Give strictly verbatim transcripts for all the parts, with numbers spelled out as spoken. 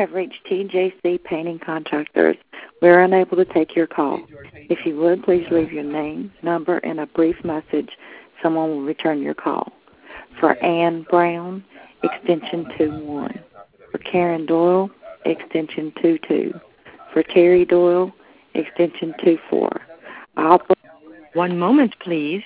have reached T J C Painting Contractors. We're unable to take your call. If you would, please leave your name, number, and a brief message. Someone will return your call. For Ann Brown, extension two one. For Karen Doyle, extension two two. For Terry Doyle, extension two four. I'll One moment, please.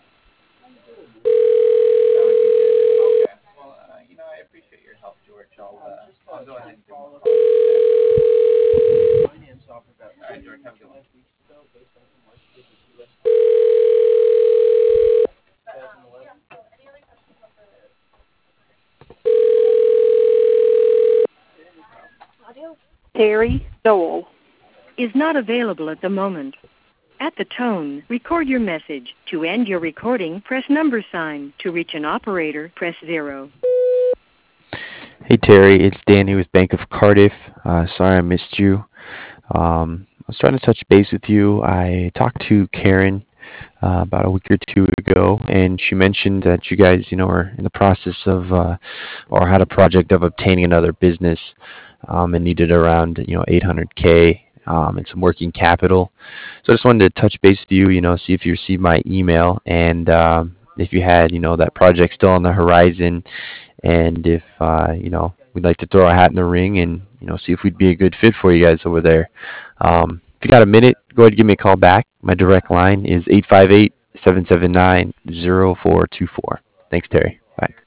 Terry Doyle is not available at the moment. At the tone, record your message. To end your recording, press number sign. To reach an operator, press zero. Hey Terry, it's Danny with Bank of Cardiff. Uh, sorry I missed you. Um, I was trying to touch base with you. I talked to Karen uh, about a week or two ago, and she mentioned that you guys, you know, are in the process of, uh, or had a project of obtaining another business, um, and needed around, you know, eight hundred K um, and some working capital. So I just wanted to touch base with you, you know, see if you received my email and um, if you had, you know, that project still on the horizon, and if uh, you know, we'd like to throw a hat in the ring and, you know, see if we'd be a good fit for you guys over there. Um, if you got a minute, go ahead and give me a call back. My direct line is eight five eight, seven seven nine, zero four two four. Thanks, Terry. Bye.